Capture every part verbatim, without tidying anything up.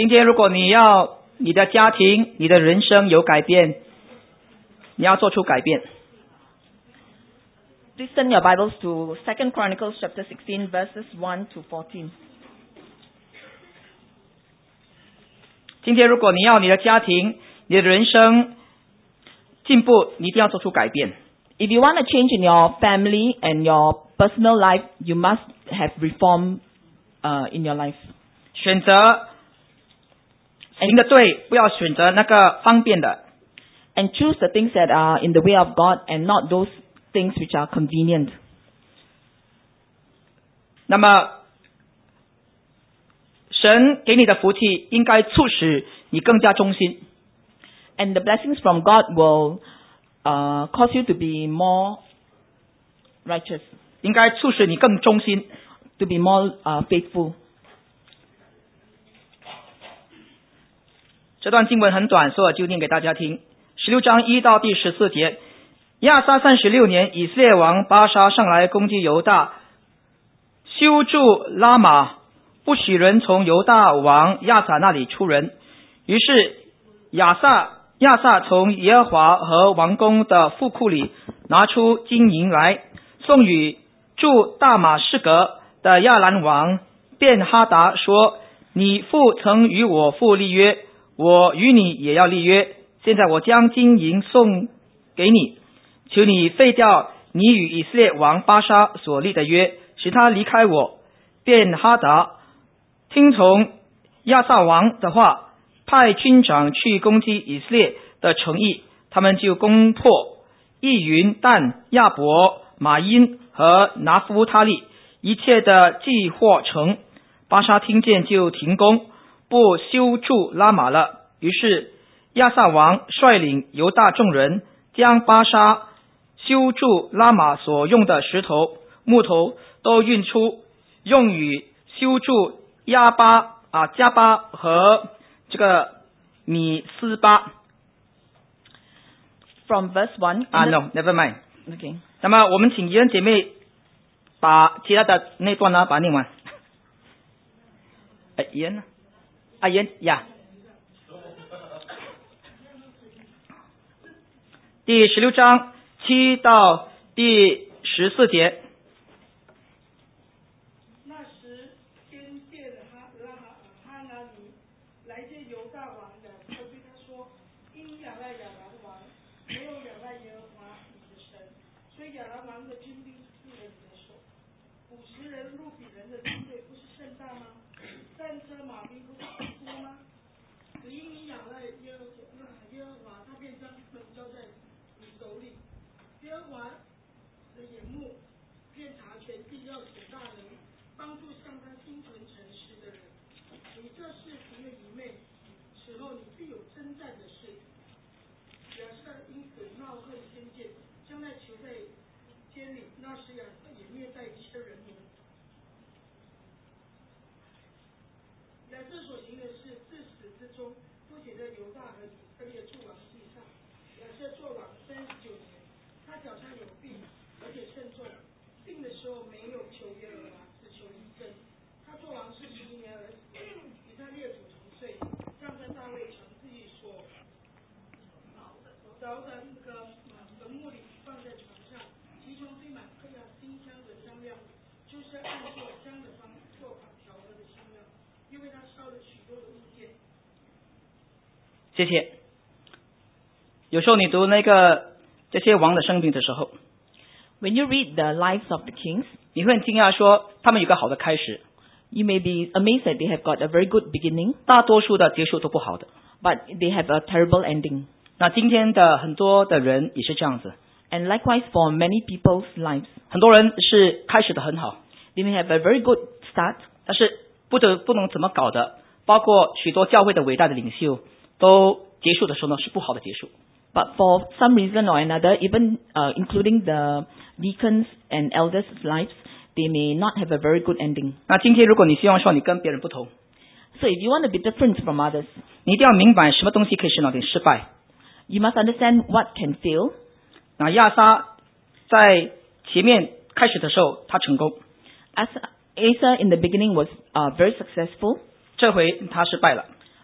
今天如果你要你的家庭、你的人生有改变，你要做出改变。 Please turn your Bibles to Second Chronicles chapter sixteen, verses one to fourteen. 今天如果你要你的家庭、你的人生进步，你一定要做出改变。 If you want a change in your family and your personal life, you must have reform uh, in your life. 选择行的对，不要选择那个方便的。 And choose the things that are in the way of God and not those things which are convenient. 那么神给你的福气应该促使你更加忠心。 And the blessings from God will uh, cause you to be more righteous. 应该促使你更忠心。 To be more uh, faithful. 这段经文很短，所以我就念给大家听。十六章一到第十四节。亚撒三十六年，以色列王巴沙上来攻击犹大，修筑拉玛，不许人从犹大王亚撒那里出人。于是亚撒亚撒从耶和华和王宫的富库里拿出金银来，送与住大马士革的亚兰王便哈达说：你父曾与我父立约，我与你也要立约。现在我将金银送给你，求你废掉你与以色列王巴沙所立的约，使他离开我。便哈达听从亚撒王的话，派军长去攻击以色列的城邑，他们就攻破易云、但、亚伯、马因和拿夫他利一切的寄货城。巴沙听见就停工，不修筑拉玛了。于是亚撒王率领犹大众人，将巴沙修筑拉玛所用的石头、木头都运出，用于修筑亚巴啊加巴和这个米斯巴。 From verse one. 啊 ，no, never mind. Okay. 那么我们请怡恩姐妹把其他的那段呢，把它念完。哎，怡恩呢？啊，怡恩呀。第十六章七到第十四节。 那时天变哈拉哈拿尼来见犹大王雅各，对他说：因仰赖亚兰王，没有仰赖耶和华你的神，所以亚兰王的军兵入了你的手。五十人路比人的军队不是甚大吗？战车马兵不是很多吗？只因你仰赖耶和华，耶和华他便将他们交在你手里。耶和华的眼目遍察全地，要显大能，帮助向他心存诚实的人。你这事行了愚昧，此后你必有征战的事。亚瑟因此闹恨先见，将那囚在监里。那时亚瑟也虐待一切人民。亚瑟所行的事，自始至终不写在犹大和以色列诸王记上。亚瑟做王三十九年，他脚上有病，而且甚重。病的时候没有求耶和华，只求医生。他做王是十一年而死，与他列祖同岁，葬在大卫城自己所凿的那个坟墓里，放在床上，其中堆满各样馨香的香料，就是按做香的方做法调和的香料，因为他烧了许多的物件。 谢谢。有时候你读那个这些王的生平的时候， When you read the lives of the kings, 你会很惊讶说他们有个好的开始， you may be amazed that they have got a very good beginning, 大多数的结束都不好的。 but they have a terrible ending. 那今天的很多的人也是这样子， And likewise for many people's lives. 很多人是开始的很好， They may have a very good start, 但是不得不能怎么搞的，包括许多教会的伟大的领袖，都结束的时候呢是不好的结束。 but for some reason or another, even uh, including the deacons and elders' lives, they may not have a very good ending. 那今天如果你希望说你跟别人不同， So if you want to be different from others, 你一定要明白什么东西可以使到你失败。 you must understand what can fail. 那亚撒在前面开始的时候他成功， As Asa in the beginning was uh, very successful, 这回他失败了。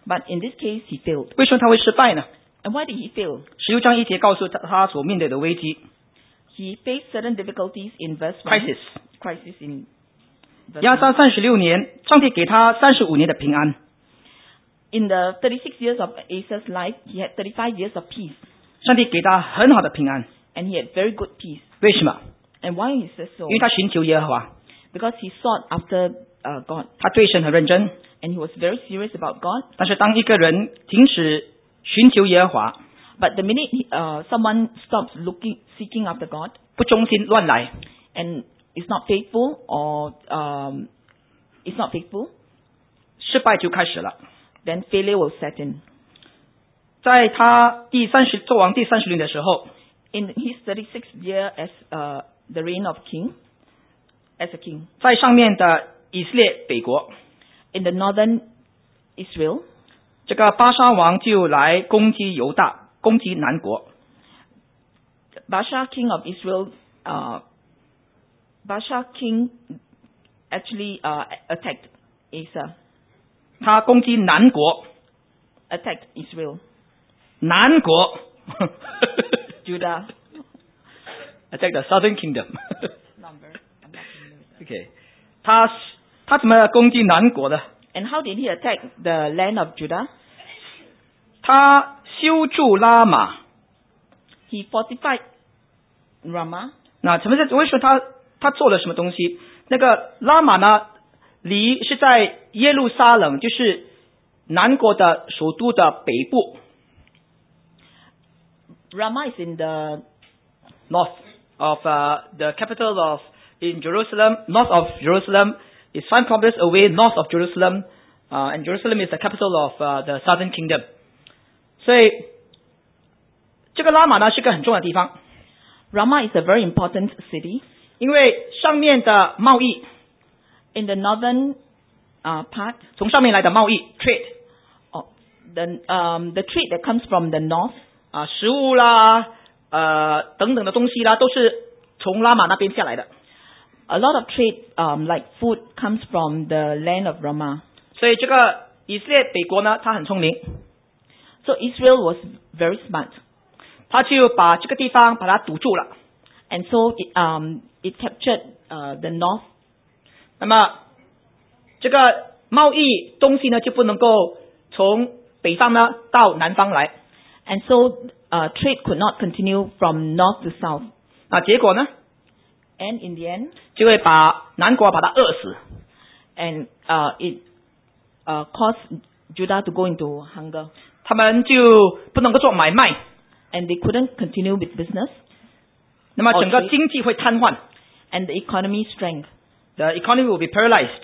But in this case, he failed. 为什么他会失败呢？ And why did he fail? 十六章一节告诉他他所面对的危机 He faced certain difficulties in verse one. crisis。 Crisis in verse 亚 one. 撒三十六年，上帝给他三十五年的平安。 In the thirty-six years of Asa's life, he had thirty-five years of peace. 上帝给他很好的平安， And he had very good peace. 为什么？ And why is this so? 因为他寻求耶和华， Because he sought after uh, God. 他对神很认真。 And he was very serious about God. 但是当一个人停止寻求耶和华， But the minute he, uh, someone stops looking, seeking after God, 不忠心乱来， and is not faithful or um, is not faithful, 失败就开始了。 then failure will set in. 在他第三十做王第三十年的时候， In his thirty-sixth year as uh, the reign of king, as a king, 在上面的以色列北国， in the northern Israel, 这个巴沙王就来攻击犹大，攻击南国。 Baasha king of Israel, uh, Baasha king actually uh, attacked Asa, 他攻击南国， attacked Israel, 南国 Judah. attack the southern kingdom Number. I'm not familiar with that. OK， 他他怎么攻击南国的？ And how did he attack the land of Judah? 他修筑拉玛。 He fortified Ramah. 那什么是为什么他他做了什么东西？那个拉玛呢，离是在耶路撒冷，就是南国的首都的北部 Ramah is in the ，north of uh, the capital of in Jerusalem, north of Jerusalem is five kilometers away north of Jerusalem, uh, and Jerusalem is the capital of uh, the southern kingdom. 所以这个拉玛呢是个很重要的地方， Ramah is a very important city. 因为上面的贸易， In the northern uh, part, 从上面来的贸易 trade oh, the um, the trade that comes from the north, 啊，食物啦，呃等等的东西啦，都是从拉玛那边下来的。 a lot of trade um, like food comes from the land of Ramah. 所以这个以色列北国呢，他很聪明， So Israel was very smart, 他就把这个地方把它堵住了。 and so it, um, it captured uh, the north. 那么这个贸易东西呢，就不能够从北方呢到南方来。 And so uh, trade could not continue from north to south. 啊，结果呢， And in the end, 就会把南国把它饿死。 and uh, it uh, caused Judah to go into hunger. 他们就不能够做买卖， And they couldn't continue with business, 那么整个 Okay. 经济会瘫痪 and the economy shrank. ，the economy will be paralyzed。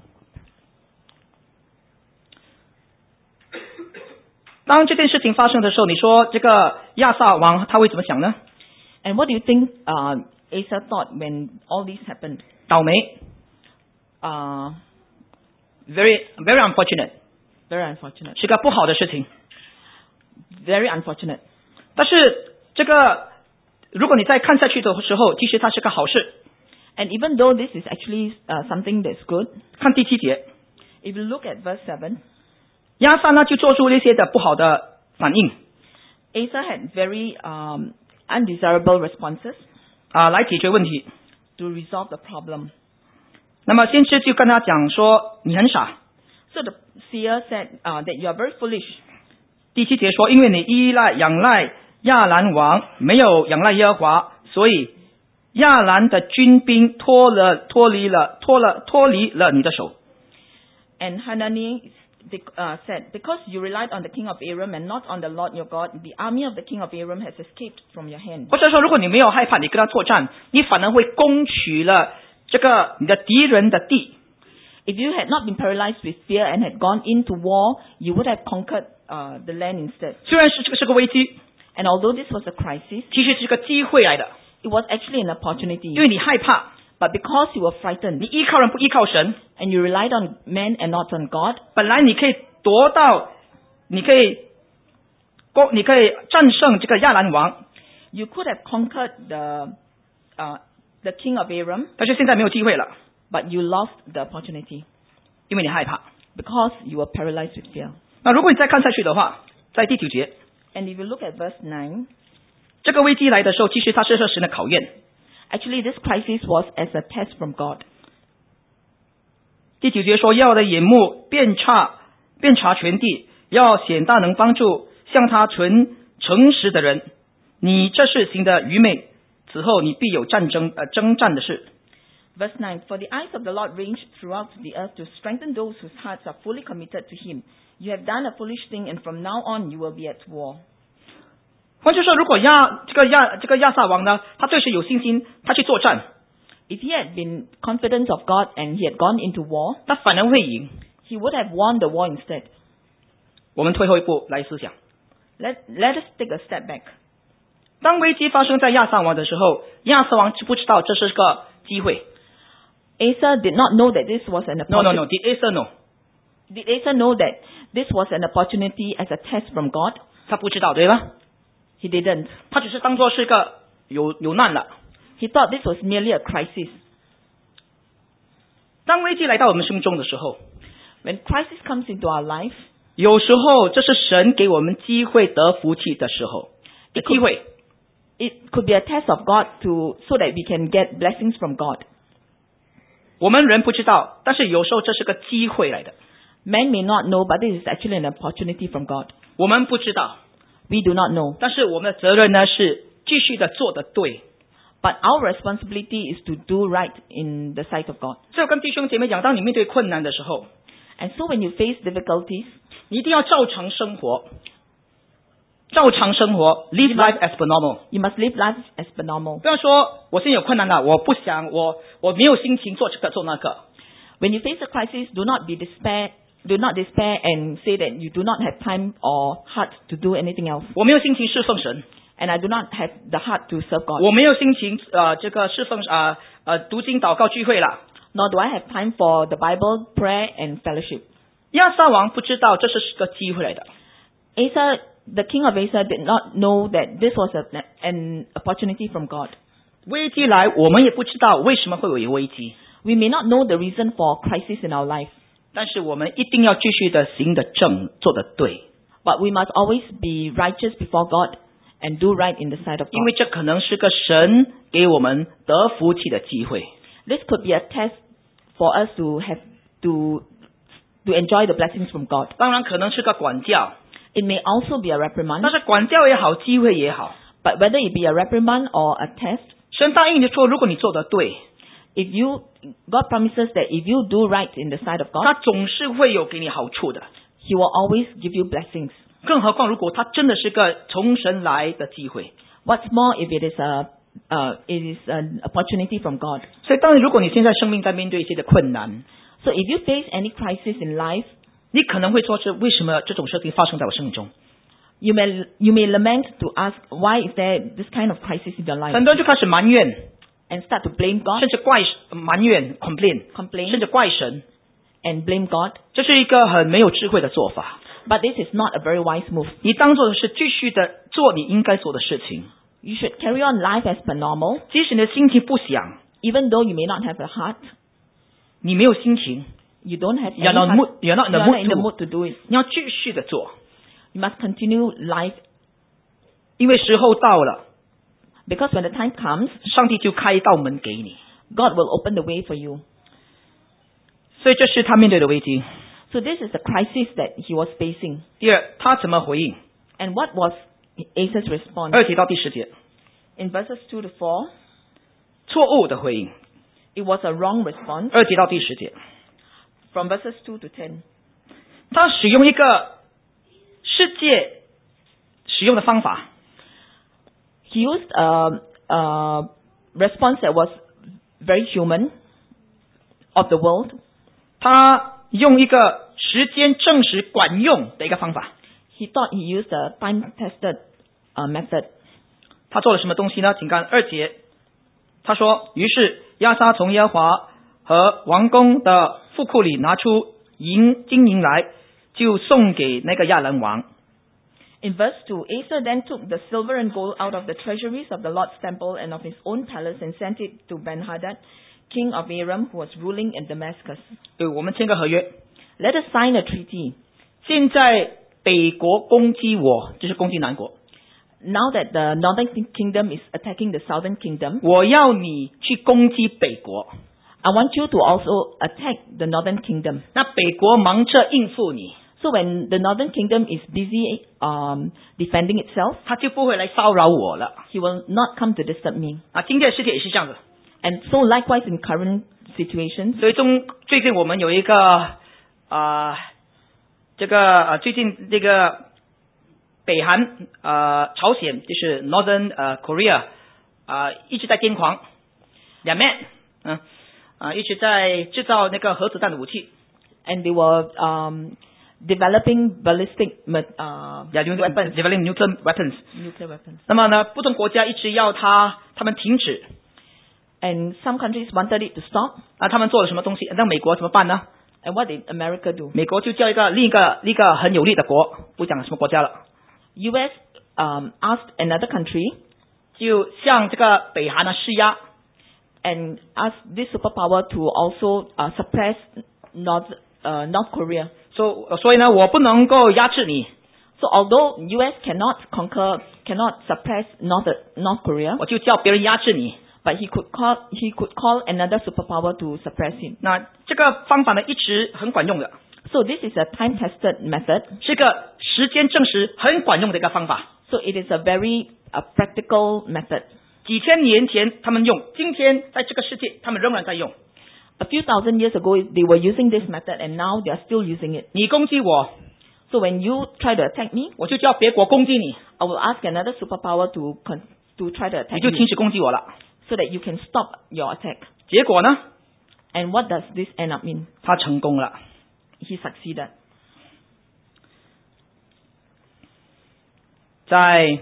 当这件事情发生的时候，你说这个亚萨王他会怎么想呢？ And what do you think uh, Asa thought when all this happened? 倒霉 Uh, ，very very unfortunate， very unfortunate. 是个不好的事情。 Very unfortunate. 但是这个，如果你再看下去的时候，其实它是个好事。 And even though this is actually uh, something that's good, 看第七节， if you look at verse seven, 亚萨呢就做出那些的不好的反应 Asa had very um, undesirable responses 啊，来解决问题。 to resolve the problem. 那么先知就跟他讲说，你很傻。 So the seer said uh, that you are very foolish. 第七节说，因为你依赖仰赖亚兰王，没有仰赖耶和华，所以亚兰的军兵脱了脱离了脱了脱离了你的手。 And Hanani uh, said, because you relied on the king of Aram and not on the Lord your God, the army of the king of Aram has escaped from your hand. 或者说，如果你没有害怕，你跟他作战，你反而会攻取了这个你的敌人的地。 If you had not been paralyzed with fear and had gone into war, you would have conquered uh, the land instead. 虽然是这个是个危机， And although this was a crisis, 其实是个机会来的， it was actually an opportunity. 因为你害怕， But because you were 你 frightened 依靠人不依靠神， and you relied on men and not on God, 本来你可以夺到，你可以攻，你可以战胜这个亚兰王， you could have conquered the uh, the king of Aram, 但是现在没有机会了， but you lost the opportunity 因为你害怕。 because you were paralyzed with fear. 那如果你再看下去的话，在第九节， And if you look at verse nine, 这个危机来的时候，其实它是是神的考验。 actually this crisis was as a test from God. 第九节说，要的眼目遍察遍察全地，要显大能帮助向他存诚实的人。你这事行的愚昧，此后你必有战争呃征战的事。 Verse nine, For the eyes of the Lord range throughout the earth to strengthen those whose hearts are fully committed to him. You have done a foolish thing, and from now on you will be at war. 换句说，如果亚这个亚这个亚撒王呢，他对谁有信心，他去作战， If he had been confident of God and he had gone into war, 他反而会赢。 he would have won the war instead. 我们退后一步来思想， Let, let us take a step back. 当危机发生在亚撒王的时候，亚撒王知不知道这是个机会 Asa did not know that this was an ？No no opportunity. no, did Asa know？ Did Asa know that this was an opportunity as a test from God? 他不知道，对吧？ He didn't. 他只是当作是个有有难了。 He thought this was merely a crisis. 当危机来到我们生命中的时候， When crisis comes into our life, 有时候这是神给我们机会得福气的时候的机会。 it could be a test of God to so that we can get blessings from God. 我们人不知道，但是有时候这是个机会来的。 Man may not know, but this is actually an opportunity from God. 我们不知道， We do not know. 但是我们的责任呢是继续的做得对。 But our responsibility is to do right in the sight of God. 所以我跟弟兄姐妹讲，当你面对困难的时候， And so when you face difficulties, 你一定要照常生活，照常生活 ，live life as per normal。 you must live life as per normal. 不要说我现在有困难了，我不想，我我没有心情做这个做那个。 When you face a crisis, do not be despair. Do not despair and say that you do not have time or heart to do anything else. 我没有心情侍奉神， And I do not have the heart to serve God. 我没有心情呃这个侍奉啊 呃, 呃读经祷告聚会了。 Nor do I have time for the Bible, prayer, and fellowship. 亚撒王不知道这是个机会来的， Asa, the king of Asa, did not know that this was a, an opportunity from God. 危机来，我们也不知道为什么会有危机， We may not know the reason for crisis in our life, 但是我们一定要继续的行得正，做得对， but we must always be righteous before God and do right in the sight of 因为 God. 这可能是个神给我们得福气的机会。 This could be a test for us to have to to enjoy the blessings from God. 当然可能是个管教， It may also be a reprimand, 但是管教也好，机会也好， but whether it be a reprimand or a test, 神答应你说，如果你做得对， if you God promises that if you do right in the sight of 他 God, 总是会有给你好处的。 He will always give you blessings. 更何况如果他真的是个从神来的机会， What's more, if it is a uh, it is an opportunity from God. 所以当然如果你现在生命在面对一些的困难， So if you face any crisis in life, 你可能会说是为什么这种事情发生在我生命中？ you may you may lament to ask why is there this kind of crisis in your life, 很多人就开始埋怨， and start to blame God, 甚至怪埋怨 complain， complain 甚至怪神， and blame God. 这是一个很没有智慧的做法。 But this is not a very wise move. 你当做的是继续的做你应该做的事情， You should carry on life as per normal, 即使你的心情不想， even though you may not have a heart, 你没有心情， you don't have any You're not heart, mood- you're not in the you are mood not in the to- mood to do it. 你要继续的做， You must continue life 因为时候到了， because when the time comes, 上帝就开一道门给你。 God will open the way for you. 所以这是他面对的危机。 So this is the crisis that he was facing. 第二，他怎么回应？ And what was Asa's response? 二节到第十节， In verses two to four, 错误的回应。 it was a wrong response. 二节到第十节， From verses two to ten, 他使用一个世界使用的方法， he used a, a response that was very human of the world. 他用一个时间证实管用的一个方法。 He thought he used a time-tested uh, method. 他做了什么东西呢？请看二节，他说：“于是亚撒从耶和华和王宫的富库里拿出银金银来，就送给那个亚兰王。 In verse two, Asa then took the silver and gold out of the treasuries of the Lord's temple and of his own palace and sent it to Ben-Hadad, king of Aram, who was ruling in Damascus. 对，我们签个合约， Let us sign a treaty. 现在北国攻击我，就是攻击南国。 Now that the northern kingdom is attacking the southern kingdom, 我要你去攻击北国。 I want you to also attack the northern kingdom. 那北国忙着应付你， So when the northern kingdom is busy um, defending itself, 他就不会来骚扰我了。 he will not come to disturb me. 啊，今天的世界也是这样子。 And so likewise in current situations, 所以中最近我们有一个啊、呃，这个呃最近这个北韩呃朝鲜就是 Northern 呃 Korea 啊、呃、一直在癫狂，两面嗯啊、呃、一直在制造那个核子弹的武器。 and they were um, developing ballistic ma- uh, Yeah, weapons, developing nuclear weapons. nuclear weapons. 那么呢，不同国家一直要他他们停止 And some countries wanted it to stop. 啊，他们做了什么东西？那美国怎么办呢？ And what did America do? 美国就叫一个另一个另一个很有力的国，不讲什么国家了， U S um, asked another country 就向这个北韩呢施压。 and asked this superpower to also uh, suppress North, uh, North Korea. 所所以呢，我不能够压制你， So although U S cannot conquer, cannot suppress North, North Korea, 我就叫别人压制你。 but he could call, he could call another superpower to suppress him. 那这个方法呢，一直很管用的， So this is a time-tested method. 是个时间证实很管用的一个方法。 So it is a very uh, practical method. 几千年前他们用，今天在这个世界他们仍然在用。 A few thousand years ago, they were using this method, and now they are still using it. 你攻击我， So when you try to attack me, 我就叫别国攻击你， I will ask another superpower to con- to try to 你 attack 就停 you, 止攻击我了。 so that you can stop your attack. 结果呢， And what does this end up in? 他成功了。 He succeeded. 在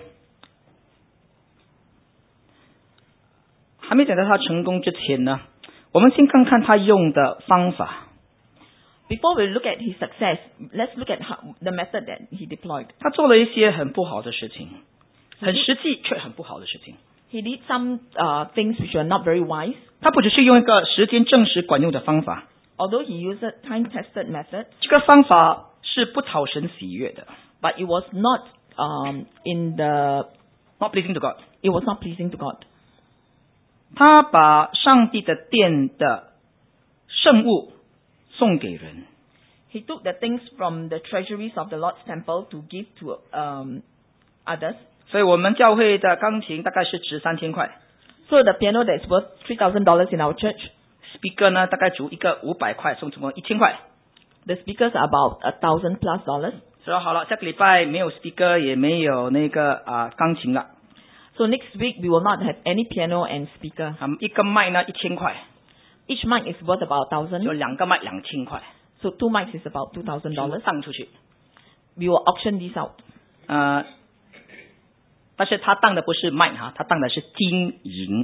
还没讲到他成功之前呢，我们先看看他用的方法。 Before we look at his success, let's look at how, the method that he deployed. 他做了一些很不好的事情，很实际却很不好的事情。 He did some uh, things which were not very wise. 他不只是用一个时间证实管用的方法， Although he used a time-tested method, 这个方法是不讨神喜悦的 but it was not um, in the ，not pleasing to God。 it was not pleasing to God. 他把上帝的殿的圣物送给人， He took the things from the treasuries of the Lord's temple to give to um, others. 所以我们教会的钢琴大概是值三千块 So the piano that is worth three thousand dollars in our church, ，speaker 呢大概值一个五百块，送总共一千块。 the speakers are about a thousand plus dollars. 所以好了，下个礼拜没有 speaker 也没有那个啊钢琴了， So next week we will not have any piano and speaker. 啊一个麦呢一千块， Each mic is worth about a 就 thousand. 两个麦两千块， So two mics is about two thousand 全部 dollars. 当出去。 We will auction these out. 呃，但是他当的不是麦哈，他当的是金银。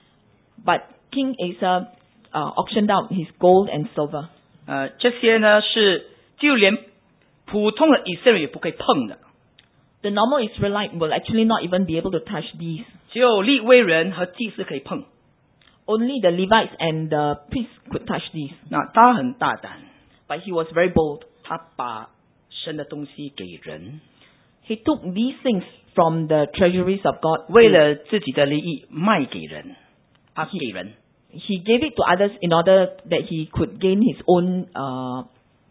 But King Asa uh, auctioned out his gold and silver. 呃，这些呢是就连普通的以色列也不可以碰的， The normal Israelite will actually not even be able to touch these. 只有利未人和祭司可以碰。 Only the Levites and the priests could touch these. 那他很大胆， But he was very bold. 他把神的东西给人， He took these things from the treasuries of God. 为了自己的利益卖给人，他给人。 He gave it to others in order that he could gain his own uh,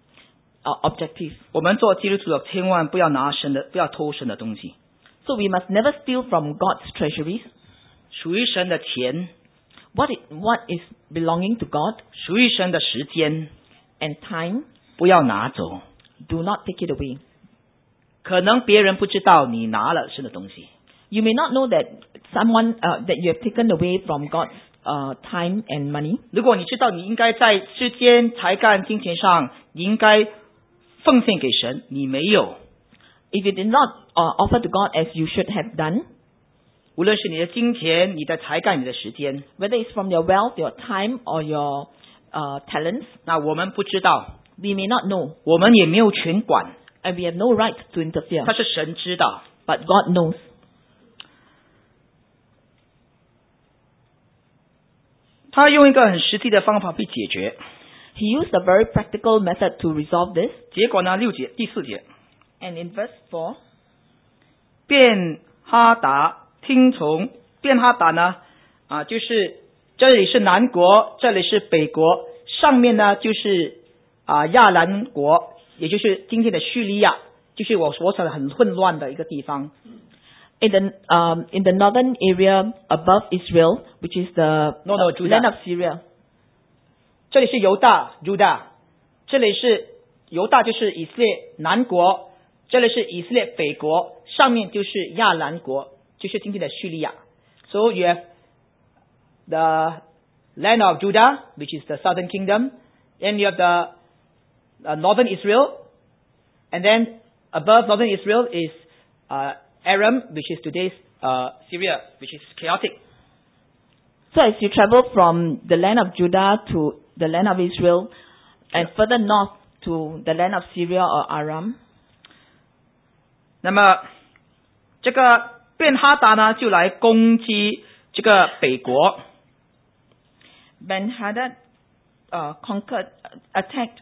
uh, objective. 我们做基督徒的千万不要拿神的，不要偷神的东西。 So we must never steal from God's treasuries. 属于神的钱， What is, what is belonging to God 属于神的时间， and time, 不要拿走。 do not take it away. 可能别人不知道你拿了神的东西， You may not know that someone uh, that you have taken away from God's uh, time and money. 如果你知道你应该在时间、才干、金钱上，你应该奉献给神，你没有， If you did not uh, offer to God as you should have done, 无论是你的金钱、你的才干、你的时间， whether it's from your wealth, your time, or your uh, talents, 那我们不知道， we may not know, 我们也没有权管， and we have no right to interfere. 他是神知道。 But God knows. 他用一个很实际的方法去解决。 He used a very practical method to resolve this. 结果呢，六节第四节， And in verse four, 便哈达听从便哈达呢，啊，就是这里是南国，这里是北国，上面呢就是啊亚兰国，也就是今天的叙利亚，就是我所说的很混乱的一个地方。 in the um, in the northern area above Israel, which is the No, no, uh, Judah. land of Syria. 这里是犹大 Judah， 这里是犹大就是以色列南国，这里是以色列北国，上面就是亚兰国，就是今天的叙利亚。So you have the land of Judah, which is the southern kingdom, and you have the uh, northern Israel, and then above northern Israel is uh, Aram, which is today's uh, Syria, which is chaotic. So as you travel from the land of Judah to the land of Israel, and Yeah. further north to the land of Syria or Aram, 那么这个便哈达呢，就来攻击这个北国。 Ben-Hadad uh, conquered, uh, attacked.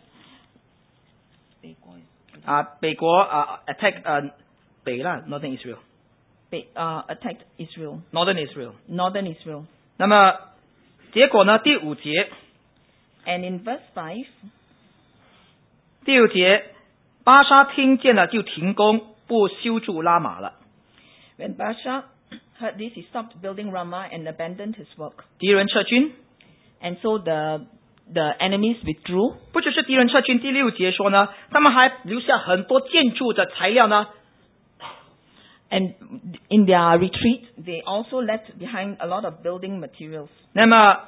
啊，北国啊 attack 呃北啦 northern Israel Be- uh, attacked Israel, northern Israel。 northern Israel. 那么结果呢？第五节， And in verse five, 第五节，巴沙听见了就停工，不修筑拉玛了。 when Baasha heard this, he stopped building Ramah and abandoned his work. 敌人撤军， And so the the enemies withdrew. 不只是敌人撤军，第六节说呢，他们还留下很多建筑的材料呢。 And in their retreat, they also left behind a lot of building materials. 那么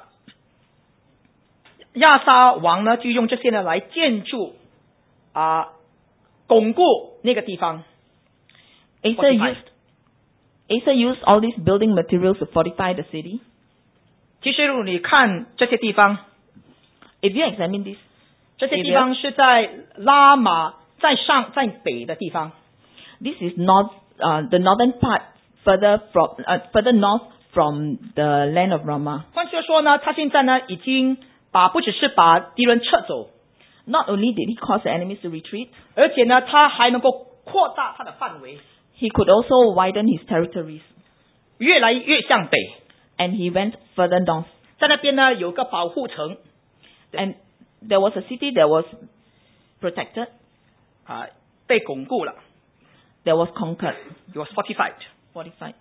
亚撒王呢，就用这些呢来建筑啊，巩固那个地方。 Asa Fortify. used Asa used all these building materials to fortify the city. 其实如果你看这些地方， If you examine this, 这些地方是在拉玛在上在北的地方。 this is north, uh, the northern part, further from uh, further north from the land of Ramah. 换句话说呢，他现在呢已经把不只是把敌人撤走， Not only did he cause the enemies to retreat, 而且呢他还能够扩大他的范围， he could also widen his territories. 越来越向北。 And he went further north. 在那边呢有个保护城 And there was a city that was protected, 啊，被巩固了 that was conquered, ，it was fortified。 fortified.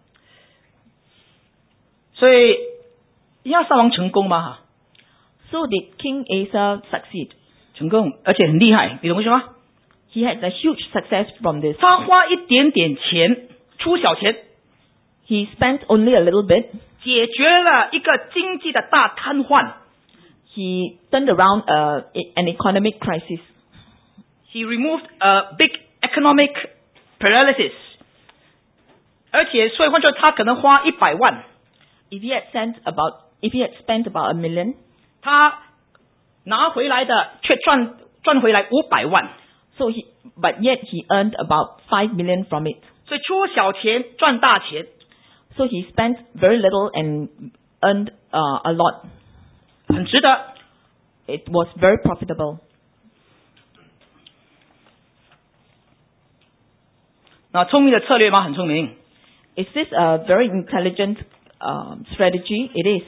所以亚撒王成功吗？哈， So did King Asa succeed? 成功，而且很厉害，你懂为什么？ He had a huge success from this. 他花一点点钱，出小钱， He spent only a little bit. 解决了一个经济的大瘫痪。 He turned around uh, e- an economic crisis. He removed a big economic paralysis。而且，所以换句话说，他可能花一百万， If he had sent about, if he had spent about a million, 他拿回来的却赚赚回来五百万。 so he, but yet he earned about five million from it. 所以出小钱赚大钱， So he spent very little and earned uh, a lot. 很值得。 It was very profitable. 那聪明的策略吗？很聪明。 Is this a very intelligent um, strategy? It is.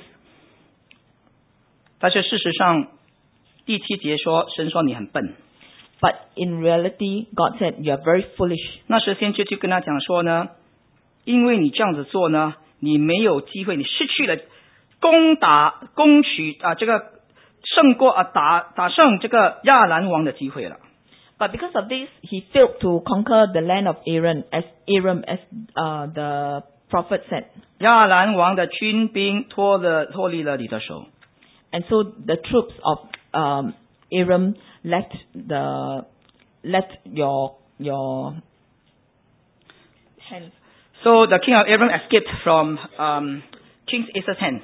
但是事实上，第七节说，神说你很笨。 But in reality, God said, you are very foolish. 那时先知就跟他讲说呢，因为你这样子做呢，你没有机会，你失去了攻打攻取啊这个胜过啊打打胜这个亚兰王的机会了。 But because of this, he failed to conquer the land of Aram, as Aram, as uh, the prophet said. 亚兰王的军兵脱了脱离了你的手， And so the troops of um, Aram left the left your your hands. So the king of Aram escaped from um, King Asa's hands.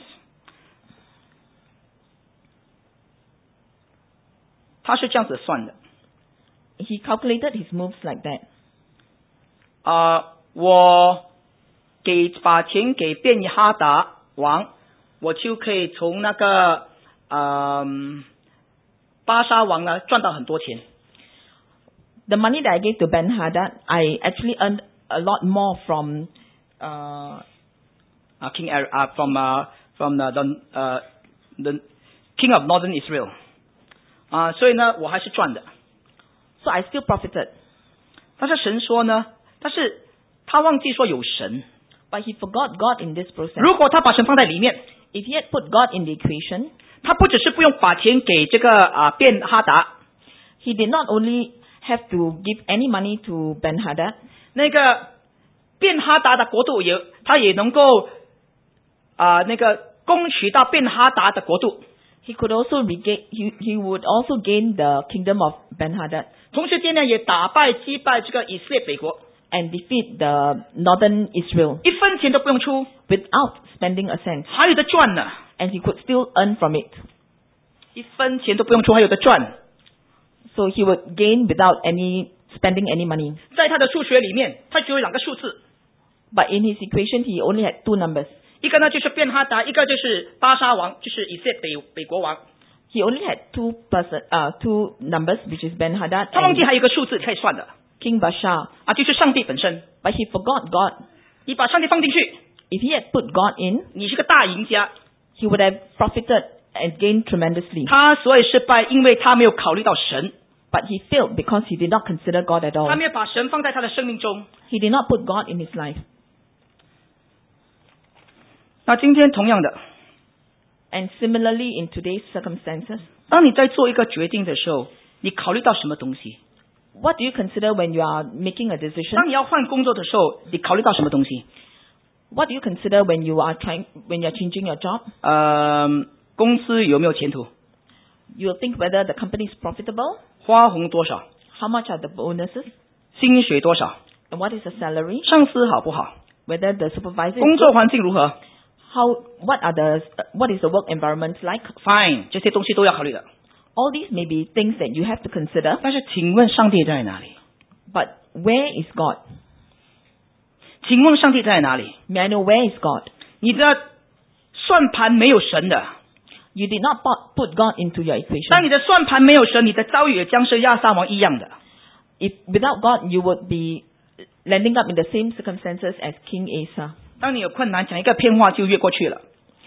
他是这样子算的 He calculated his moves like that. 啊、我给把钱给便哈达王，我就可以从那个嗯、 巴沙王呢赚到很多钱。 The money that I gave to Ben-Hadad, I actually earned a lot more from uh, uh, King uh, from uh, from the the, uh, the King of Northern Israel 啊、uh, 所以呢我还是赚的。 So I still profited. 但是神说呢，但是他忘记说有神。 But he forgot God in this process. 如果他把神放在里面 If he had put God in the equation, 他不只是不用把钱给这个啊便哈达， he did not only have to give any money to Ben-Hadad, 那个便哈达的国度也他也能够啊、呃、那个攻取到便哈达的国度。 he could also regain, he, he would also gain the kingdom of Ben-Hadad 同时间呢也打败击败这个以色列北国， and defeat the northern Israel 一分钱都不用出， without spending a cent. 还有的赚呢， And he could still earn from it. 一分钱都不用出，还有的赚。 So he would gain without any spending any money. 在他的数学里面，他只有两个数字， But in his equation, he only had two numbers. 一个呢就是便哈达，一个就是巴沙王，就是以色列北北国王。 He only had two person, uh, two numbers, which is Ben-Hadad 他忘记 and 还有一个数字可以算的 King Bashar. 啊，就是上帝本身。 But he forgot God. 你把上帝放进去， If he had put God in, 你是个大赢家。 he would have profited and gained tremendously. 他所以失败，因为他没有考虑到神， But he failed because he did not consider God at all. 他没有把神放在他的生命中。 He did not put God in his life. 那今天同样的， And similarly, in today's circumstances, 当你在做一个决定的时候，你考虑到什么东西？ what do you consider when you are making a decision? 当你要换工作的时候，你考虑到什么东西？ What do you consider when you are trying, when you are changing your job? 呃，公司有没有前途？ You'll think whether the company is profitable, 花红多少？ how much are the bonuses, 薪水多少？ and what is the salary, 上司好不好？ whether the supervisor 工 is 作 good, 环境如何 how, what are the, what is the work environment like? ？Fine，这些东西都要考虑的。 All these may be things that you have to consider, 但是，请问上帝在哪里？ but where is God? 请问上帝在哪里？ May I know where is God? 你的算盘没有神的， You did not put put God into your 当 equation. 你的算盘没有神，你的遭遇也将是亚撒王一样的。 If without God, you would be landing up in the same circumstances as King Asa. 当你有困难，讲一个骗话就越过去了。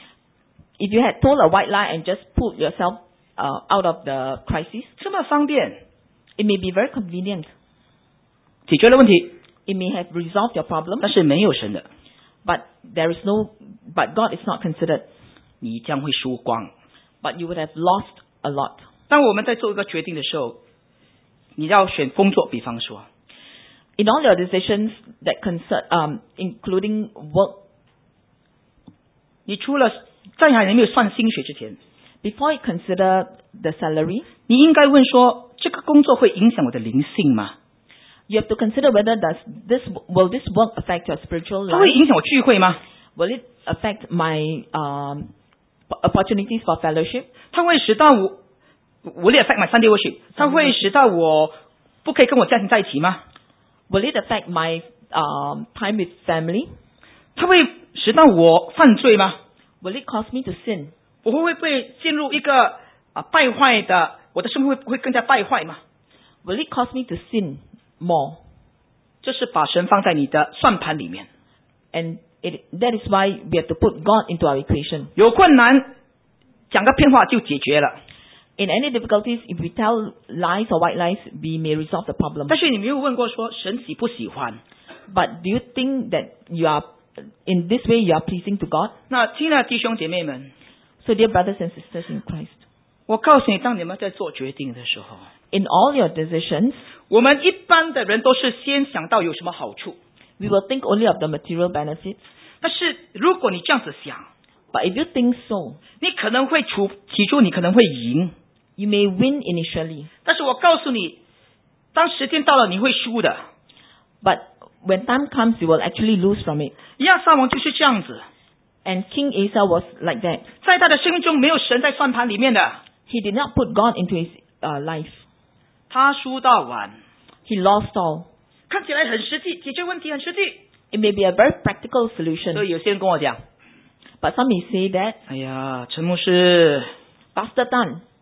If you had told a white lie and just pulled yourself uh, out of the crisis, 这么方便， it may be very convenient. 解决了问题， It may have resolved your problem, 但是没有神的， but there is no, but God is not considered. 你将会输光。 But you would have lost a lot. 当我们在做一个决定的时候，你要选工作，比方说， In all your decisions that concern, um, including work, 你除了在还没有算薪水之前， before you consider the salary, 你应该问说，这个工作会影响我的灵性吗？ you have to consider whether does this will this work affect your spiritual 它会 life? 影响我聚会吗？ Will it affect my um, opportunities for fellowship? 它会使到我，Will it affect my Sunday worship？它会使到我不可以跟我家庭在一起吗？ Will it affect my um, time with family? 它会使到我犯罪吗？ Will it cause me to sin? 我会不会进入一个啊败坏的？我的生活会不会更加败坏吗？ Will it cause me to sin more? 这是把神放在你的算盘里面。 And it, that is why we have to put God into our equation. 有困难，讲个骗话就解决了。 In any difficulties, if we tell lies or white lies, we may resolve the problem. 但是你没有问过说神喜不喜欢？ But do you think that you are, in this way, you are pleasing to God? 那亲爱的弟兄姐妹们， So, dear brothers and sisters in Christ, 我告诉你，当你们在做决定的时候， in all your decisions, 我们一般的人都是先想到有什么好处。 we will think only of the material benefits. 但是如果你这样子想， But if you think so, 你可能会处起初你可能会赢， you may win initially. 但是我告诉你，当时间到了，你会输的。 But when time comes, you will actually lose from it. 亚撒王就是这样子， And King Asa was like that. 在他的生命中没有神在算盘里面的， He did not put God into his uh, life. 他输到完， He lost all. 看起来很实际，解决问题很实际。 It may be a very practical 所 solution. 以有些人跟我讲， But some may say that, 哎呀，陈牧师， Pastor Tan,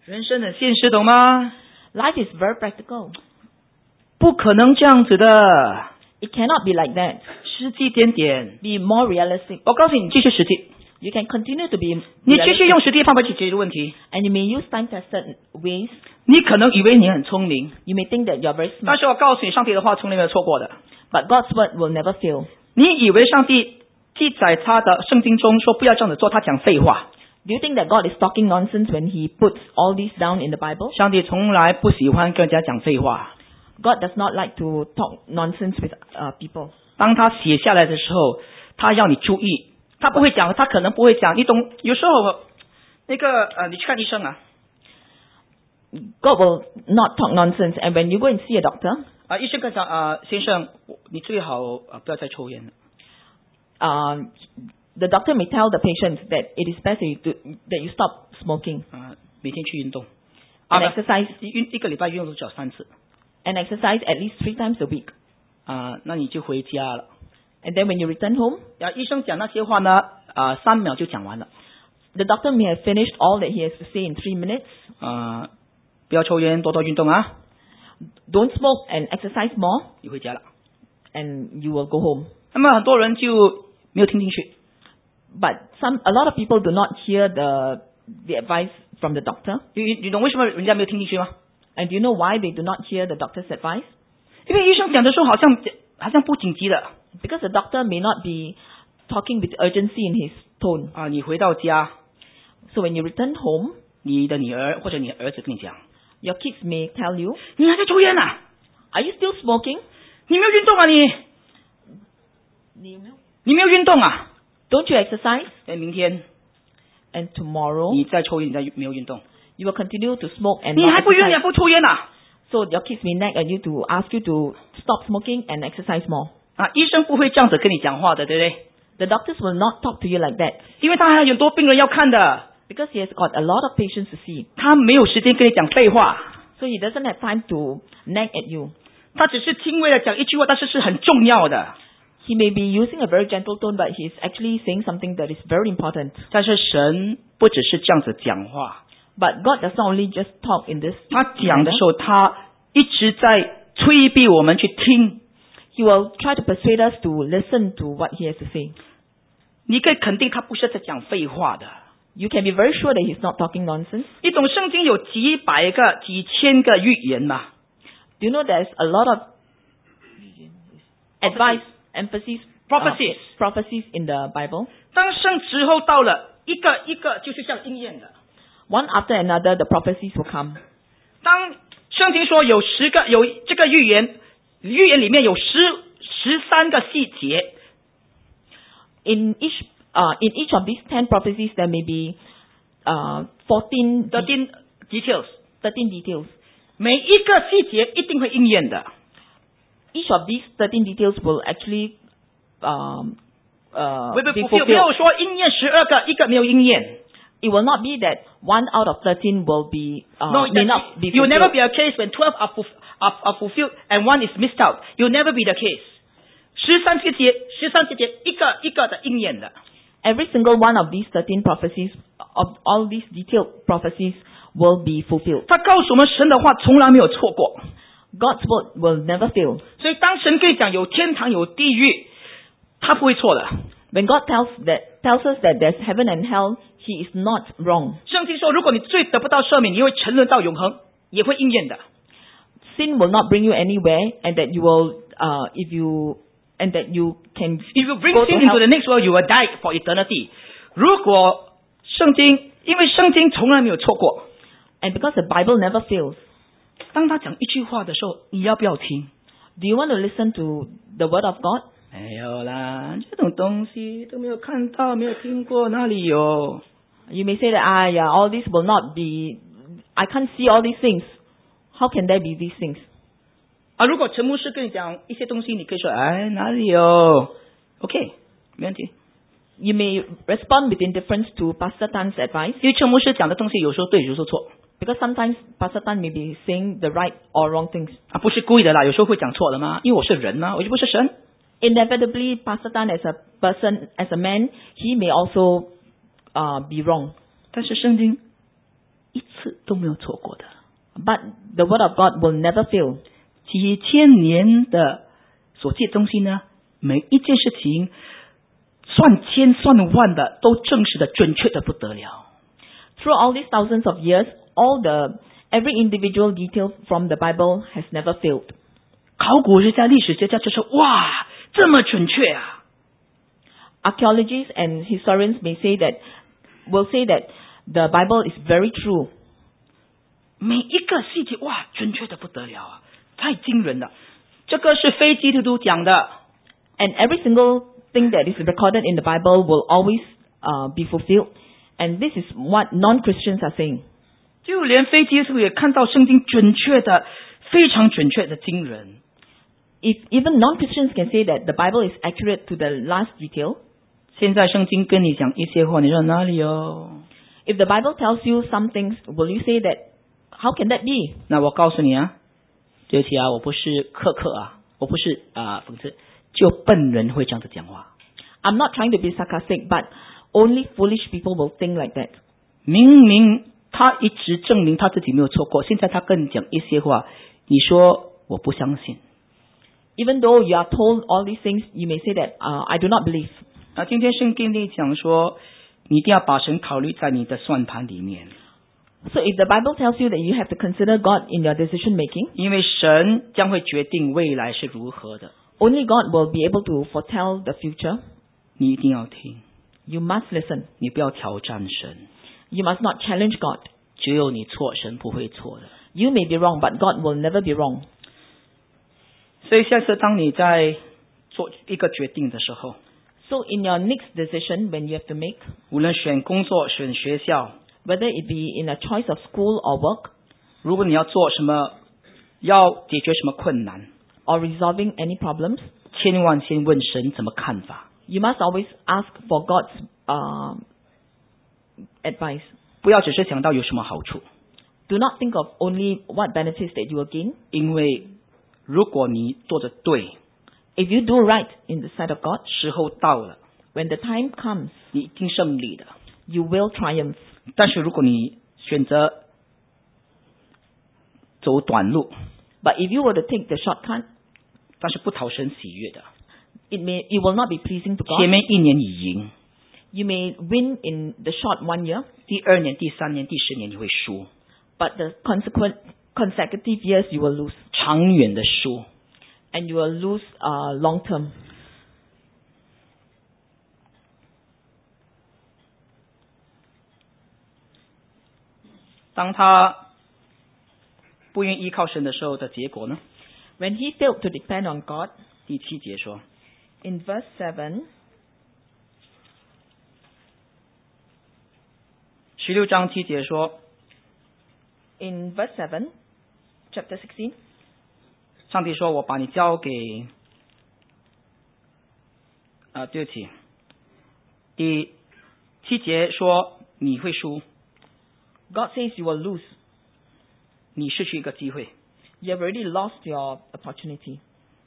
人生很现实，懂吗？ Life is very practical. 不可能这样子的， It cannot be like that. 实际点点。 Be more realistic. 我告诉你，你继续实际， You can continue to be 你继续 realistic, 用实际方法去解决问题。 and you may use time-tested ways. 你可能以为你很聪明， You may think that you're very 但 smart, 是我告诉你，上帝的话从来没有错过的。 but God's word will never fail. 你以为上帝记载他的圣经中说不要这样子做，他讲废话。 Do you think that God is talking nonsense when He puts all this down in the Bible? 上帝从来不喜欢跟人家讲废话。 God does not like to talk nonsense with uh, people. 当他写下来的时候，他要你注意，他不会讲，他可能不会讲，你懂？有时候那个呃，你去看医生啊， God will not talk nonsense. And when you go and see a doctor, 啊、医生跟他讲啊，先生，你最好啊不要再抽烟了。 uh, the doctor may tell the patient that it is best that you, do, that you stop smoking 啊、每天去运动， and 啊，不 exercise 一运一个礼拜运动至少三次， and exercise at least three times a week. 啊、那你就回家了。 And then when you return home, 啊，医生讲那些话呢，啊、三秒就讲完了。 the doctor may have finished all that he has to say in three minutes. 啊、不要抽烟，多多运动啊， Don't smoke and exercise more, 你回家了。 and you will go home. 那么很多人就没有听进去， But some, a lot of people do not hear the the advice from the doctor. 你你懂为什么人家没有听进去吗？ And do you know why they do not hear the doctor's advice? 因为医生讲的时候好像好像不紧急的 Because the doctor may not be talking with urgency in his tone. 啊。你回到家， So when you return home, 你的女儿或者你儿子跟你讲， your kids may tell you, 你还在抽烟啊？ are you still smoking? 你没有运动啊你？你没有运动啊？ Don't you exercise? 哎，明天 And tomorrow, 你再抽烟，你再没有运动， you will continue to smoke and 你 not 还不愿意 exercise. 不抽烟啊？ So your kids may nag at you to ask you to stop smoking and exercise more. 啊，医生不会这样子跟你讲话的，对不对？ The doctors will not talk to you like that 因为他还有很多病人要看的， because he has got a lot of patients to see. 他没有时间跟你讲废话， So he doesn't have time to nag at you. 他只是轻微的讲一句话，但是是很重要的。 He may be using a very gentle tone, but he is actually saying something that is very important. 但是神不只是这样子讲话， But God does not only just talk in this 他讲的 manner. 时候，他一直在催逼我们去听。 He will try to persuade us to listen to what he has to say. 你可以肯定他不是在讲废话的。 You can be very sure that he's not talking nonsense. 你懂圣经有几百个、几千个预言吗？ Do you know there's a lot of advice, emphasis, Prophecies. uh, prophecies in the Bible? 当圣时候到了，一个一个就是这样应验的。 One after another, the prophecies will come. 当圣经说有十个有这个预言，预言里面有十十三个细节， In each, uh, in each of these ten prophecies, there may be uh, fourteen, de- thirteen details， thirteen details. 每一个细节一定会应验的。 Each of these thirteen details will actually um, uh, 不不 be 不，没有 fulfilled. 说应验十二个，一个没有应验。 It will not be that one out of thirteen will be uh, No, may not be you will never fulfilled. be a case when twelve are, fulf- are, are fulfilled and one is missed out. You will never be the case. 十三节节，十三节节，一个一个的应验的。 Every single one of these thirteen prophecies, of all these detailed prophecies, will be fulfilled. 他告诉我们，神的话从来没有错过。 God's word will never fail. 所以当神跟你讲有天堂有地狱，他不会错的。 When God tells that tells us that there's heaven and hell, He is not wrong. 圣经说，如果你罪得不到赦免，你会沉沦到永恒，也会应验的。 Sin will not bring you anywhere, and that you will, uh, if you, and that you can If you bring go to sin into hell. the next world, you will die for eternity. 如果圣经，因为圣经从来没有错过， And because the Bible never fails, 当他讲一句话的时候，你要不要听？ do you want to listen to the word of God? 没有啦，这种东西都没有看到，没有听过，哪里有？ You may say that, ah, yeah, all this will not be, I can't see all these things. How can there be these things? 啊，如果陈牧师跟你讲一些东西，你可以说，哎，哪里有 ？OK， 没问题。 You may respond with indifference to Pastor Tan's advice, 因为陈牧师讲的东西有时候对，有时候错 because sometimes Pastor Tan may be saying the right or wrong things. 啊，不是故意的啦，有时候会讲错的嘛，因为我是人嘛，我就不是神。 Inevitably, Pastor Tan as a person, as a man, he may also uh, be wrong. 但是圣经一次都没有错过的。 But the word of God will never fail. 几千年的所记东西呢，每一件事情算千算万的都证实的准确的不得了。 Through all these thousands of years, all the every individual detail from the Bible has never failed. 考古学家、历史学家就说：“哇，这么准确啊！” Archaeologists and historians may say that will say that the Bible is very true. 每一个细节哇，准确的不得了啊，太惊人了。这个是非基督徒讲的。 And every single thing that is recorded in the Bible will always uh, be fulfilled. And this is what non-Christians are saying. 就连非基督徒也看到圣经准确的、非常准确的惊人。 If even non-Christians can say that the Bible is accurate to the last detail. 现在圣经跟你讲一些话，你说哪里哦？ If the Bible tells you some things, will you say that? How can that be? 那我告诉你啊，对不起啊，我不是苛刻啊，我不是啊、呃、讽刺，就笨人会这样子讲话。 I'm not trying to be sarcastic, but only foolish people will think like that. 明明他一直证明他自己没有错过，现在他跟你讲一些话，你说我不相信。 Even though you are told all these things, you may say that uh, I do not believe. 那今天圣经里讲说，你一定要把神考虑在你的算盘里面。 So if the Bible tells you that you have to consider God in your decision making, 因为神将会决定未来是如何的， only God will be able to foretell the future. 你一定要听， You must listen. 你不要挑战神。 You must not challenge God. 只有你错，神不会错的。 You may be wrong, but God will never be wrong. 所以下次当你在做一个决定的时候， So in your next decision, when you have to make, 无论选工作、选学校， whether it be in a choice of school or work, 如果你要做什么，要解决什么困难， or resolving any problems, 千万先问神怎么看法， you must always ask for God's uh, advice. 不要只是想到有什么好处， Do not think of only what benefits that you will gain. 因为如果你做的对， If you do right in the sight of God, 时候到了， when the time comes, 你一定胜利的。 you will triumph. 但是如果你选择走短路， But if you were to take the shortcut, 但是不讨神喜悦的， it may it will not be pleasing to 前 God. 面一年你赢， You may win in the short one year, 第二年、第三年、第十年你会输， but the consequent consecutive years you will lose, 长远的输。 and you will lose uh, long term. 当他不愿意依靠神的时候的结果呢？ When he failed to depend on God, 第七节说， in verse seven, 十六章七节说， in verse seven, chapter sixteen, 上帝说：“我把你交给……啊、对不起，第七节说你会输， God says you will lose. 你失去一个机会。 You have already lost your opportunity.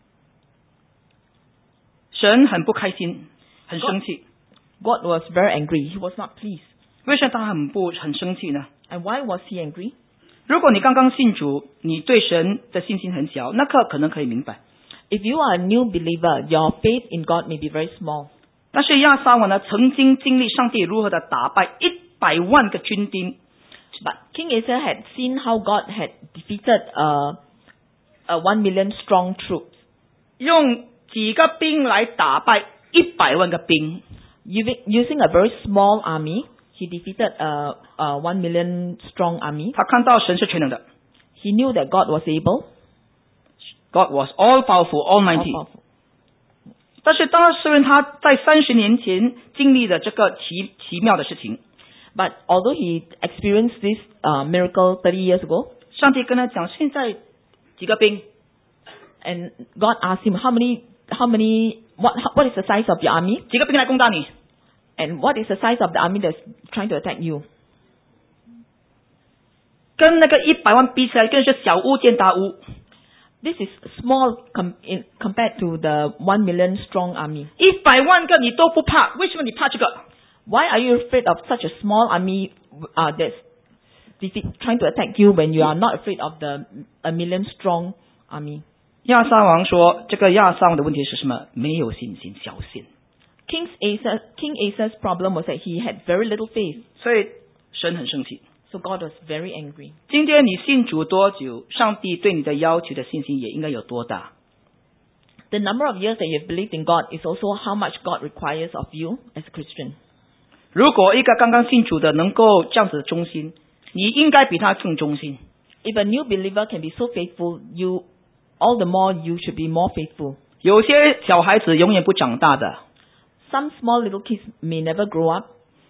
神很不开心，很生气。 God was very angry. He was not pleased. 为什么他很不很生气呢？ And why was he angry? 如果你刚刚信主，你对神的信心很小，那个可能可以明白。 If you are a new believer, your faith in God may be very small. 但是亚撒王呢，曾经经历上帝如何的打败一百万个军兵， But King Asa had seen how God had defeated a, a one million strong troops. 用几个兵来打败一百万个兵。 Using, using a very small army, he defeated a, a one million strong army. 他看到神是全能的 He knew that God was able, ，God was all powerful, all almighty。 powerful. 但是当虽然他在三十年前经历了这个奇奇妙的事情， But although he experienced this uh, miracle thirty years ago, 上帝跟他讲，现在几个兵， and God asked him, how many, how many, what, what is the size of your army? 几个兵来攻打你？ And what is the size of the army that's trying to attack you? 跟那个一百万比起来，更是小巫见大巫。 This is small com- in, compared to the one million strong army. 一百万个你都不怕，为什么你怕这个？ Why are you afraid of such a small army uh, that's defeat, trying to attack you when you are not afraid of the a million strong army. 亚撒王说，这个亚撒王的问题是什么？没有信心，小信。 King Asa, King Asa's problem was that he had very little faith. 所以神很生气。 So God was very angry. 今天你信主多久，上帝对你的要求的信心也应该有多大。 The number of years that you have believed in God is also how much God requires of you as a Christian. 如果一个刚刚信主的能够这样子忠心，你应该比他更忠心。 If a new believer can be so faithful, you all the more you should be more faithful. 有些小孩子永远不长大的， Some small little kids may never grow up.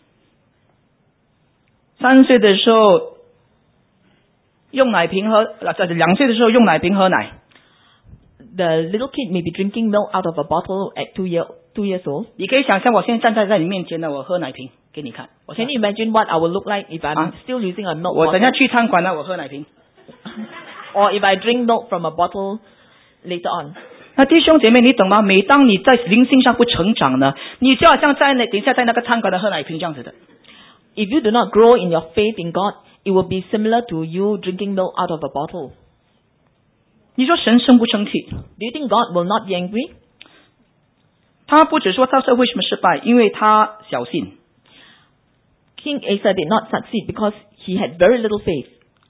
三岁的时候用奶瓶喝，呃，两岁的时候用奶瓶喝奶。 The little kid may be drinking milk out of a bottle at two year two years old. 你可以想象，我现在站在在你面前呢，我喝奶瓶给你看。我 Can you imagine what I will look like if I'm Ah. still using a milk 我等下 bottle? 去餐馆呢，我喝奶瓶。 Or if I drink milk from a bottle later on. 那弟兄姐妹，你懂吗？每当你在灵性上不成长呢，你就好像在那等一下在那个餐馆的喝奶瓶这样子的。 If you do not grow in your faith in God, it will be similar to you drinking milk out of a bottle. 你说神生不生气？ Do you think God will not be angry? 他不只说他是为什么失败，因为他小信。 King Asa did not succeed because he had very little faith.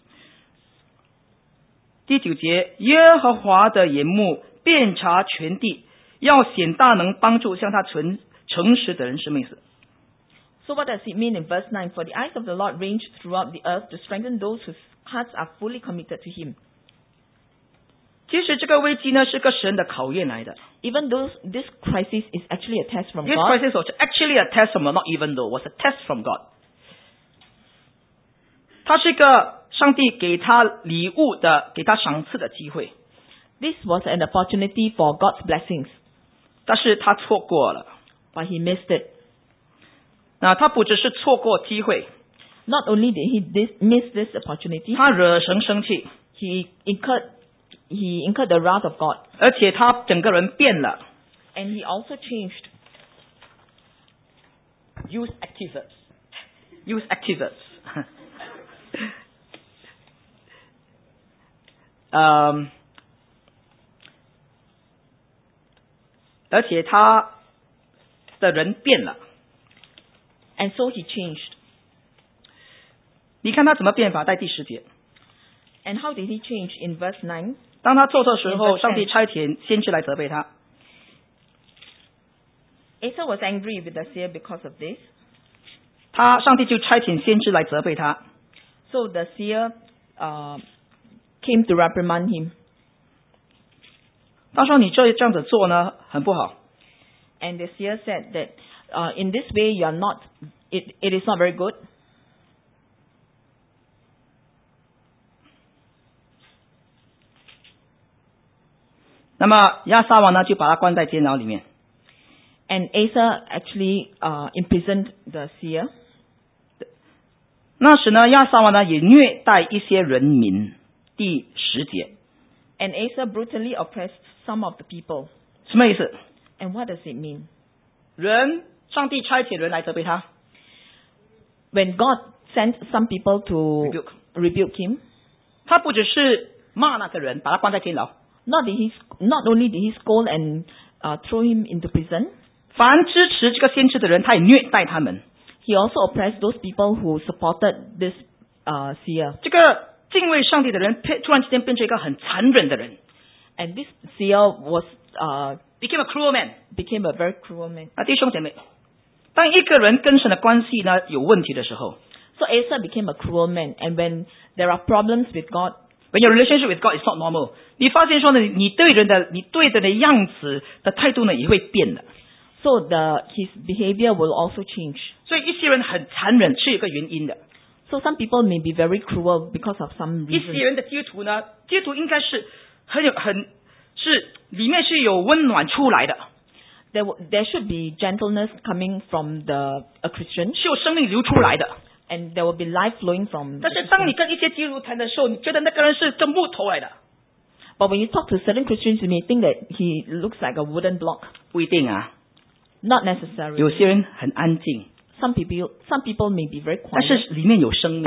第九节，耶和华的眼目遍察全地，要显大能，帮助向他存诚实的人，什么意思？ So what does it mean in verse nine? For the eyes of the Lord range throughout the earth to strengthen those whose hearts are fully committed to Him. 其实这个危机呢是个神的考验来的。 Even though this crisis is actually a test from This God, crisis was actually a test from God, not even though was a test from God. 它是一个上帝给他礼物的，给他赏赐的机会， this was an opportunity for God's blessings, 但是他错过了。 but he missed it. 那他不只是错过机会， Not only did he dis- miss this opportunity, 他惹神生气， he incurred he incurred the wrath of God, 而且他整个人变了。 and he also changed. Use activists. Use activists. 嗯，而且他的人变了。 And so he changed. 你看他怎么变法，在第十节。 And how did he change? In verse nine, 当他做错时候， In verse 上帝差遣先知来责备他。 Asa was angry with the seer because of this. 他上帝就差遣先知来责备他。 So the seer uh, came to reprimand him. 他说：“你这这样子做呢，很不好。 And the seer said that uh, in this way you are not, it, it is not very good. 那么亚撒王呢，就把他关在监牢里面。 And Asa actually uh, imprisoned the seer. 那时呢，亚撒王呢也虐待一些人民。第十节， And Asa brutally oppressed some of the people. 什么意思？ And what does it mean? 人，上帝差遣人来责备他。 When God sent some people to Rebuke. rebuke him, 他不只是骂那个人，把他关在监牢， not did he, not only did he scold and uh, throw him into prison, 凡支持这个先知的人，他也虐待他们。 he also oppressed those people who supported this uh, seer. 这个敬畏上帝的人，突然之间变成一个很残忍的人 And this seer was uh, ，became a cruel man。 became a very cruel man. 啊，弟兄姐妹，当一个人跟神的关系呢有问题的时候， So Asa became a cruel man. And when there are problems with God, when your relationship with God is not normal， 你发现说呢，你对人的你对人的样子的态度呢也会变的。 so the his behavior will also change. 所以一些人很残忍是有个原因的。 So some people may be very cruel because of some 一 reason. 些人的基督徒呢，基督徒应该是很有很是里面是有温暖出来的， There, w- there should be gentleness coming from the a Christian, 是有生命流出来的。 and there will be life flowing from. the 但是当你 Christian. 跟一些基督徒谈的时候，你觉得那个人是个木头来的， But when you talk to certain Christians, you may think that he looks like a wooden block. 不一定啊。 Not necessarily. 有些人很安静， Some people, some people may be very 但 quiet, 是里面有生命。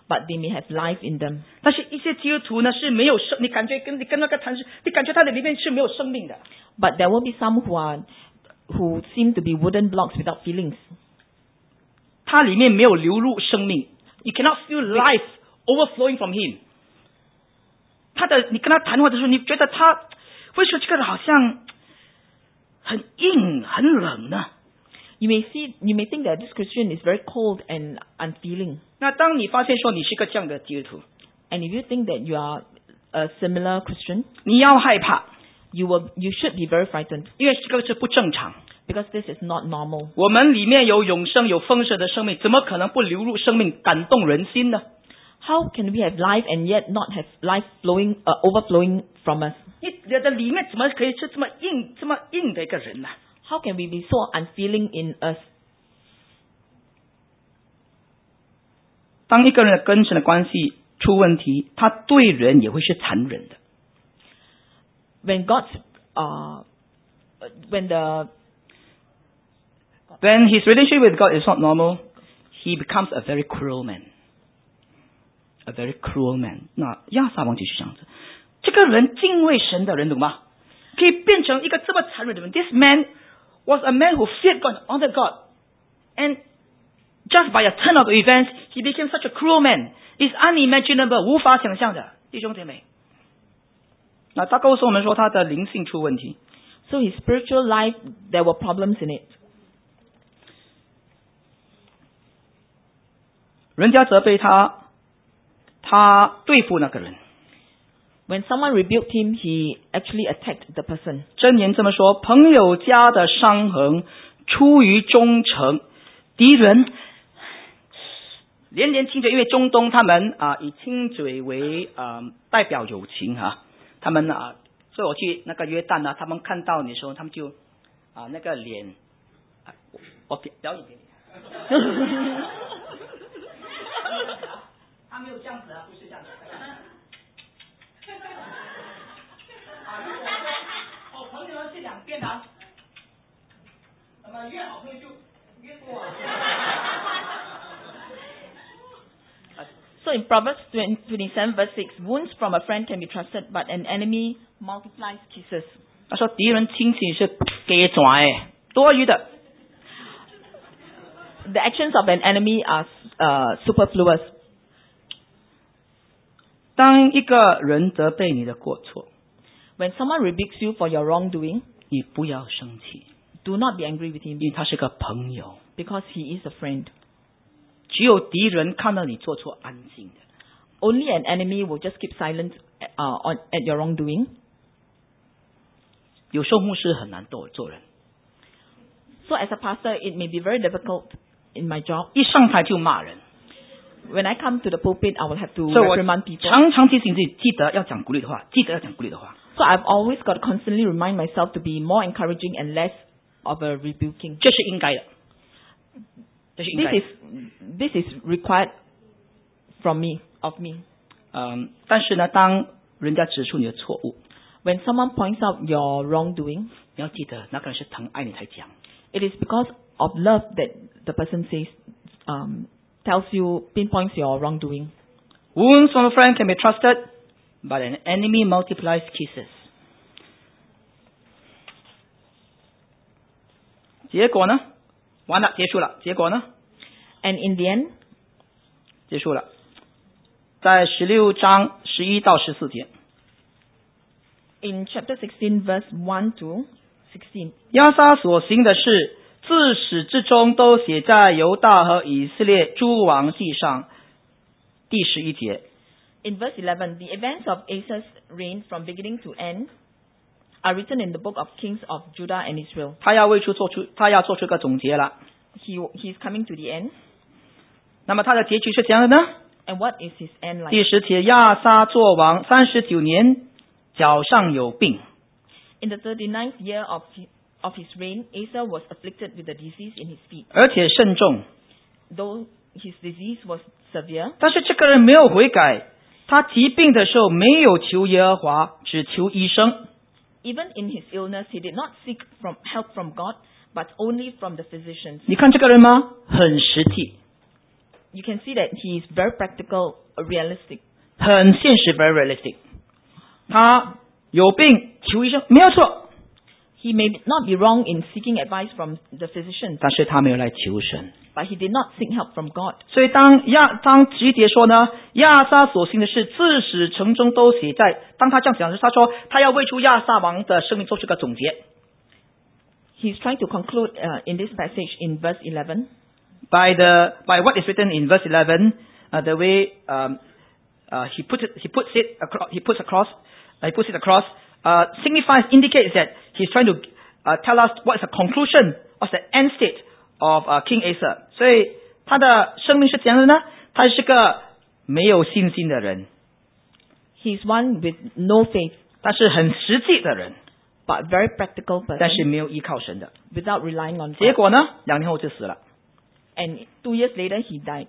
but they may have life in them. 但是一些基督徒呢是没有生，你感觉跟你跟那个谈，你感觉他的里面是没有生命的。 But there will be some who are who seem to be wooden blocks without feelings. 他里面没有流入生命 ，you cannot feel life overflowing from him。他的，你跟他谈话的时候，你觉得他为什么这个人好像很硬、很冷呢？ You may see, you may think that this Christian is very cold and unfeeling. 那当你发现说你是个这样的基督徒， And if you think that you are a similar Christian, 你要害怕， you will, you should be very frightened 因为这个是不正常。 because this is not normal. 我们里面有永生、有丰盛的生命，怎么可能不流入生命，感动人心呢？ How can we have life and yet not have life flowing, uh, overflowing from us? 你的里面怎么可以是这么硬、这么硬的一个人呢？ How can we be so unfeeling in us? 当一个人的跟神的关系出问题，他对人也会是残忍的。 When God's, uh, when the When his relationship with God is not normal, he becomes a very cruel man. A very cruel man. 那亚撒王就是这样子，这个人敬畏神的人，懂吗？可以变成一个这么残忍的人。This man was a man who feared God, honored God, and just by a turn of events, he became such a cruel man. It's unimaginable, 无法想象的，弟兄姐妹。那他告诉我们说，他的灵性出问题。 so his spiritual life, there were problems in it. 人家责备他，他对付那个人。 When someone rebuked him, he actually attacked the person. 箴言这么说：朋友家的伤痕出于忠诚，敌人连连亲嘴。因为中东他们啊以亲嘴为啊、呃、代表友情啊，他们啊，所以我去那个约旦啊，他们看到你的时候，他们就啊那个脸，啊、我我表表演给你。他没有这样子啊，不是这样子。我朋友是两边的，那么越好朋友就越多啊。 So in Proverbs twenty-seven verse six, wounds from a friend can be trusted, but an enemy multiplies kisses. 他说敌人亲戚是给转哎，多余的。 The actions of an enemy are uh, superfluous. 当一个人责备你的过错， When someone rebukes you for your wrongdoing, 你不要生气， do not be angry with him 因为他是个朋友。 because he is a friend. 只有敌人看到你做错，安静的。 Only an enemy will just keep silent uh, on, at your wrongdoing. 有时候牧师很难做做人， So as a pastor, it may be very difficult in my job. 一上台就骂人。 When I come to the pulpit, I will have to 所以我 reprimand people. 常常提醒自己，记得要讲鼓励的话，记得要讲鼓励的话。 So I've always got to constantly remind myself to be more encouraging and less of a rebuking. 这是应该的，这是应 This 该的。 is this is required from me, of me. 嗯，但是呢，当人家指出你的错误， When someone points out your wrongdoing, 你要记得那个人是疼爱你才讲。 it is because of love that the person says, um, tells you, pinpoints your wrongdoing. Wounds from a friend can be trusted, but an enemy multiplies kisses. 结果呢？完了，结束了。结果呢？ And in the end, 结束了。在十六章十一到十四节， in chapter sixteen, verse one to sixteen, 亚撒所行的事，自始至终都写在犹大和以色列诸王记上。第十一节， in verse eleven, the events of Asa's reign from beginning to end are written in the book of Kings of Judah and Israel. 他要为出做出，他要做出一个总结了。 He, he is coming to the end. 那么他的结局是怎样的呢？ And what is his end like? 第十节，亚撒作王三十九年，脚上有病。 In the thirty-ninth year of his, of his reign, Asa was afflicted with a disease in his feet. 而且甚重。 Though his disease was severe, 但是这个人没有悔改，他疾病的时候没有求耶和华，只求医生。 even in his illness, he did not seek from help from God, but only from the physicians. 你看这个人吗？很实际， you can see that he is very practical, realistic. 很现实 ，very realistic。他有病求医生没有错， He may not be wrong in seeking advice from the physician, 但是他没有来求神。 but he did not seek help from God. 所以当亚当直接说呢，亚撒所行的事自始成终都写在。当他这样讲的时候，他说他要为出亚撒王的生命做出个总结。 He's trying to conclude uh, in this passage in verse eleven. By the by what is written in verse eleven, uh, the way um, uh, he put it, he puts it across, he puts across, uh, he puts it across, uh, signifies indicates that he's trying to uh, tell us what is the conclusion of the end state of uh, King Asa. 所以他的生命是怎样的呢？他是个没有信心的人， He's one with no faith, 他是很实际的人， but very practical 但是 person 没有依靠神的。 without relying on 结 God. 果呢，两年后就死了。 And two years later, he died.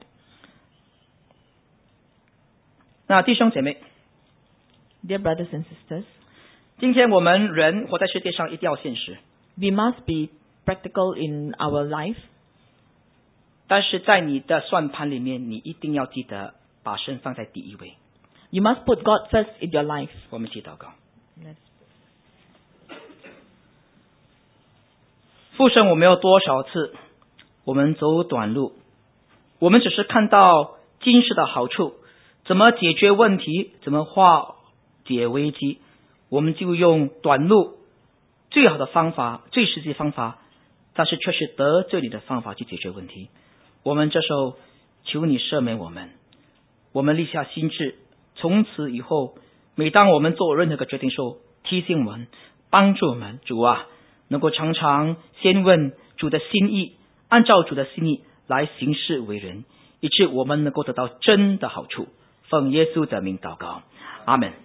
那弟兄姐妹， Dear brothers and sisters, 今天我们人活在世界上一定要现实， we must be practical in our life. 但是在你的算盘里面，你一定要记得把神放在第一位。 You must put God first in your life. 我们一起祷告。 父神，我们有多少次我们走短路，我们只是看到今世的好处，怎么解决问题，怎么化解危机，我们就用短路最好的方法，最实际的方法，但是却是得罪你的方法去解决问题。我们这时候求你赦免我们，我们立下心志，从此以后每当我们做任何个决定的时候，提醒我们，帮助我们，主啊，能够常常先问主的心意，按照主的心意来行事为人，以致我们能够得到真的好处。奉耶稣的名祷告，阿们。